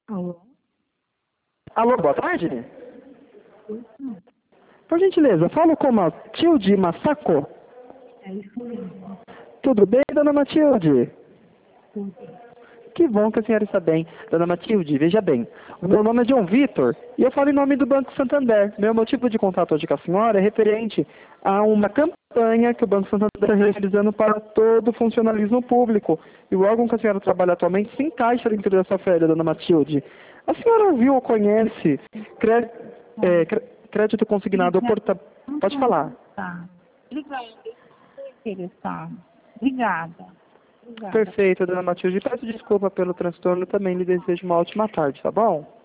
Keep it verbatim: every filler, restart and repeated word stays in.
Alô? Alô, boa tarde. Por gentileza, falo com Matilde Massako. É isso mesmo. Tudo bem, dona Matilde? Tudo. Que bom que a senhora está bem. Dona Matilde, veja bem, o meu nome é João Vitor e eu falo em nome do Banco Santander. Meu motivo de contato hoje com a senhora é referente a uma campanha que o Banco Santander está realizando para todo o funcionalismo público. E o órgão que a senhora trabalha atualmente se encaixa dentro dessa oferta, dona Matilde. A senhora ouviu ou conhece cre... é, cre... crédito consignado ou porta... Pode falar. Tá. Obrigada. Estou interessada. Obrigada. Obrigada. Perfeito, dona Matilde. Peço desculpa pelo transtorno, também lhe desejo uma ótima tarde, tá bom?